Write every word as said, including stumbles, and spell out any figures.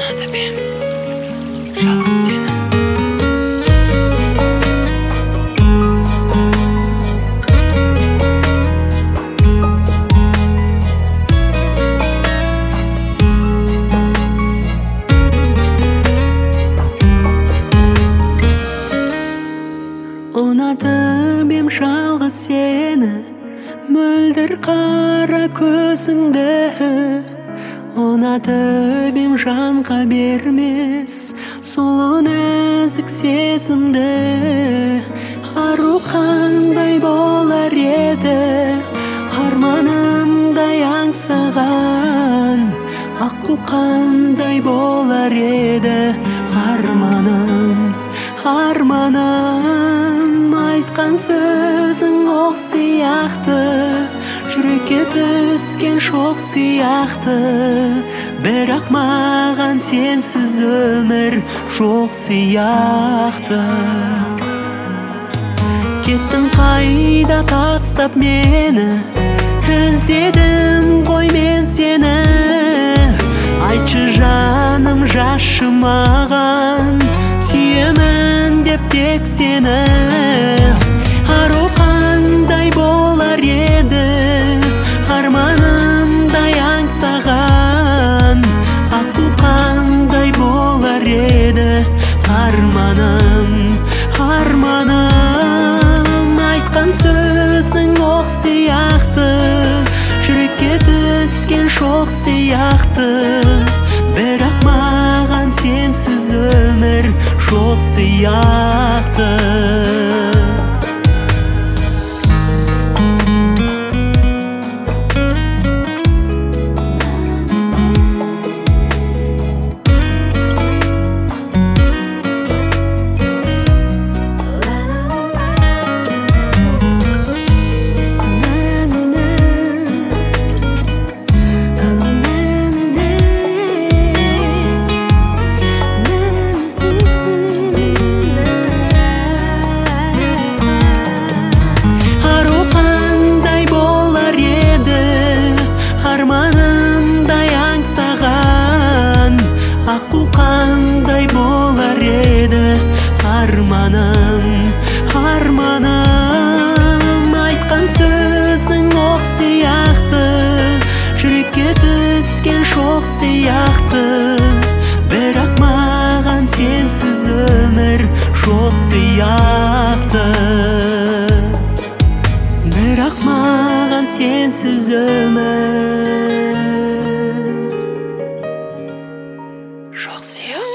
ұнатып ем жалғыз сені. Ұнатып ем жалғыз сені, мөлдір қара көзіңді. Ұнатып ем жанға бермес сұлу нәзік сезімді. Ару қандай болар еді арманымдай аңсаған, аққу қандай болар еді арманым, арманым. Айтқан сөзің оқ сияқты, жүрекке түскен шоқ сияқты. Бірақ маған сенсіз өмір жоқ сияқты. Кеттің қайда тастап мені, іздедім ғой мен сені. Айтшы жаным, жашы маған, сүйемін деп тек сені. Ару қандай болар еді арманымдай аңсаған, аққу қандай болар еді арманым, арманым. Айтқан сөзің оқ сияқты, жүрекке түскен шоқ сияқты. Бірақ маған сенсіз өмір жоқ сияқты. Арманымдай аңсаған, аққу қандай болар еді арманым, арманым. Айтқан сөзің оқ сияқты, жүрекке түскен шоқ сияқты. Бірақ маған сенсіз өмір жоқ сияқты. Бірақ маған сенсіз өмір жоқ сияқты.